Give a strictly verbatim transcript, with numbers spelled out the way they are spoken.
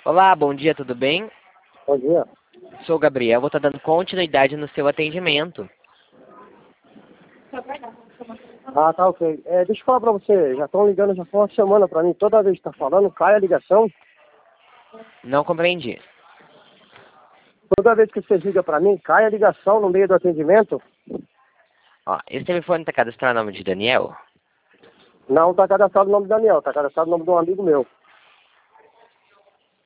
Olá, bom dia, tudo bem? Bom dia. Sou o Gabriel, vou estar dando continuidade no seu atendimento. Ah, tá ok. É, deixa eu falar pra você, já estão ligando já foi uma semana pra mim, toda vez que tá falando, cai a ligação. Não compreendi. Toda vez que você liga pra mim, cai a ligação no meio do atendimento. Ó, esse telefone está cadastrado no nome de Daniel? Não tá cadastrado o nome do Daniel, tá cadastrado o nome de um amigo meu.